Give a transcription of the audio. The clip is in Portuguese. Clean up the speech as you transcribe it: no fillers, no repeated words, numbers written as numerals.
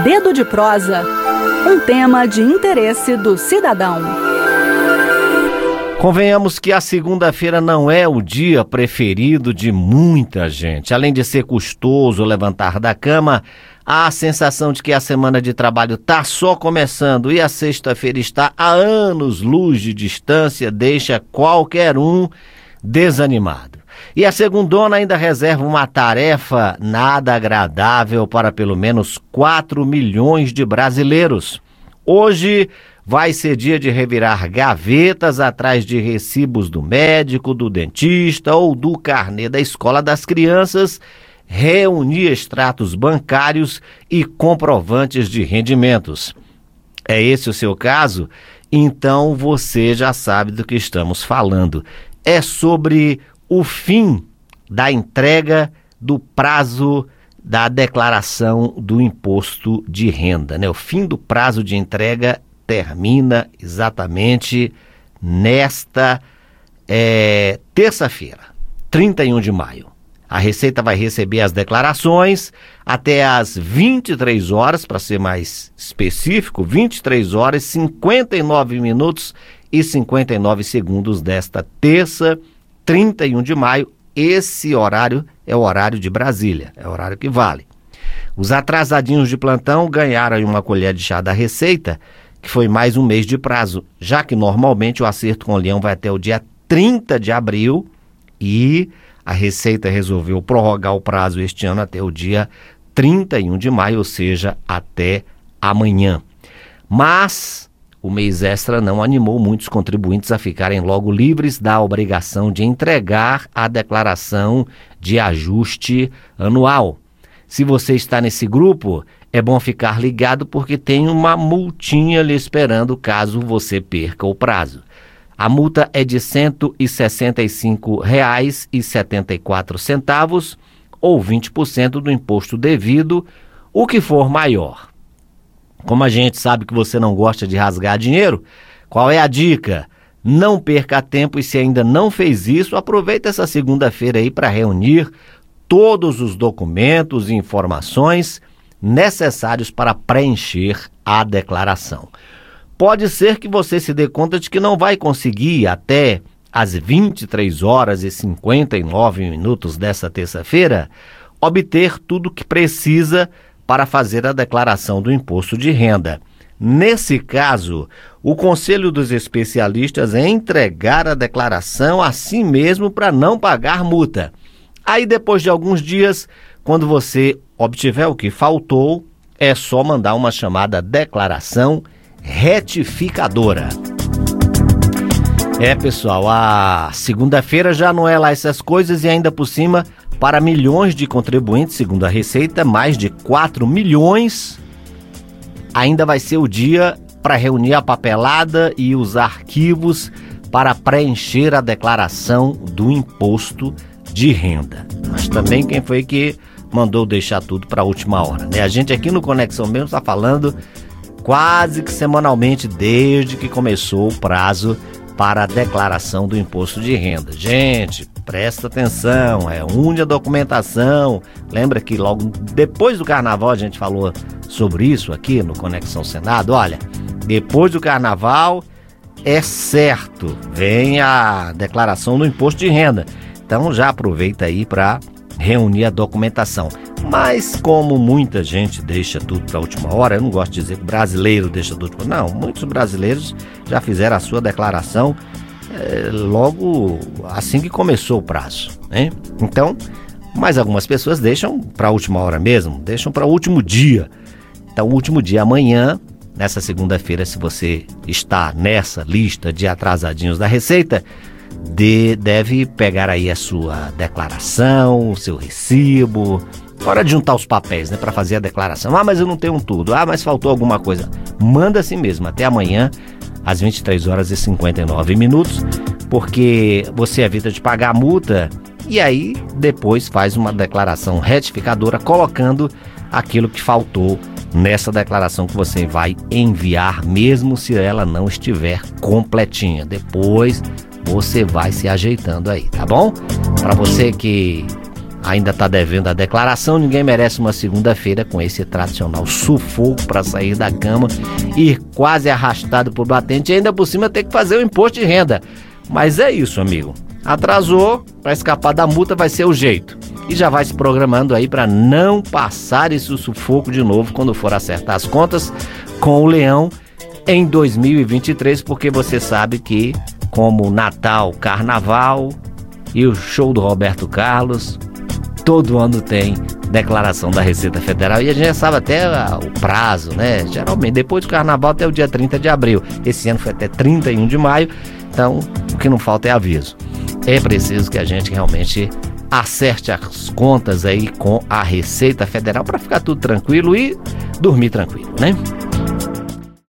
Dedo de Prosa, um tema de interesse do cidadão. Convenhamos que a segunda-feira não é o dia preferido de muita gente. Além de ser custoso levantar da cama, há a sensação de que a semana de trabalho está só começando e a sexta-feira está a anos-luz de distância, deixa qualquer um desanimado. E a segundona ainda reserva uma tarefa nada agradável para pelo menos 4 milhões de brasileiros. Hoje vai ser dia de revirar gavetas atrás de recibos do médico, do dentista ou do carnê da escola das crianças, reunir extratos bancários e comprovantes de rendimentos. É esse o seu caso? Então você já sabe do que estamos falando. É sobre o fim da entrega do prazo da declaração do imposto de renda, né? O fim do prazo de entrega termina exatamente nesta terça-feira, 31 de maio. A Receita vai receber as declarações até às 23 horas, para ser mais específico, 23 horas, 59 minutos e 59 segundos desta terça, 31 de maio. Esse horário é o horário de Brasília, é o horário que vale. Os atrasadinhos de plantão ganharam uma colher de chá da Receita, que foi mais um mês de prazo, já que normalmente o acerto com o leão vai até o dia 30 de abril e a Receita resolveu prorrogar o prazo este ano até o dia 31 de maio, ou seja, até amanhã. Mas o mês extra não animou muitos contribuintes a ficarem logo livres da obrigação de entregar a declaração de ajuste anual. Se você está nesse grupo, é bom ficar ligado porque tem uma multinha lhe esperando caso você perca o prazo. A multa é de R$ 165,74 ou 20% do imposto devido, o que for maior. Como a gente sabe que você não gosta de rasgar dinheiro, qual é a dica? Não perca tempo e se ainda não fez isso, aproveita essa segunda-feira aí para reunir todos os documentos e informações necessários para preencher a declaração. Pode ser que você se dê conta de que não vai conseguir até às 23 horas e 59 minutos dessa terça-feira obter tudo o que precisa para fazer a declaração do imposto de renda. Nesse caso, o conselho dos especialistas é entregar a declaração a si mesmo para não pagar multa. Aí depois de alguns dias, quando você obtiver o que faltou, é só mandar uma chamada declaração retificadora. Pessoal, a segunda-feira já não é lá essas coisas e ainda por cima, para milhões de contribuintes, segundo a Receita, mais de 4 milhões, ainda vai ser o dia para reunir a papelada e os arquivos para preencher a declaração do imposto de renda. Mas também quem foi que mandou deixar tudo para a última hora, né? A gente aqui no Conexão mesmo está falando quase que semanalmente desde que começou o prazo para a declaração do imposto de renda. Gente, presta atenção, une a documentação. Lembra que logo depois do carnaval a gente falou sobre isso aqui no Conexão Senado? Olha, depois do carnaval é certo, vem a declaração do imposto de renda. Então já aproveita aí para reunir a documentação. Mas como muita gente deixa tudo para a última hora, eu não gosto de dizer que o brasileiro deixa tudo para... Não, muitos brasileiros já fizeram a sua declaração logo assim que começou o prazo, né? Então, mas algumas pessoas deixam para a última hora mesmo, deixam para o último dia. Então, o último dia amanhã, nessa segunda-feira, se você está nessa lista de atrasadinhos da Receita, deve pegar aí a sua declaração, o seu recibo. Hora de juntar os papéis, né, para fazer a declaração. Mas eu não tenho tudo. Mas faltou alguma coisa. Manda assim mesmo, até amanhã, às 23 horas e 59 minutos, porque você evita de pagar a multa e aí depois faz uma declaração retificadora colocando aquilo que faltou nessa declaração que você vai enviar, mesmo se ela não estiver completinha. Depois você vai se ajeitando aí, tá bom? Para você que ainda está devendo a declaração, ninguém merece uma segunda-feira com esse tradicional sufoco para sair da cama, ir quase arrastado por batente e ainda por cima ter que fazer o imposto de renda. Mas é isso, amigo. Atrasou, para escapar da multa vai ser o jeito. E já vai se programando aí para não passar esse sufoco de novo quando for acertar as contas com o Leão em 2023, porque você sabe que como Natal, Carnaval e o show do Roberto Carlos, todo ano tem declaração da Receita Federal e a gente já sabe até o prazo, né? Geralmente depois do Carnaval até o dia 30 de abril. Esse ano foi até 31 de maio, então o que não falta é aviso. É preciso que a gente realmente acerte as contas aí com a Receita Federal para ficar tudo tranquilo e dormir tranquilo, né?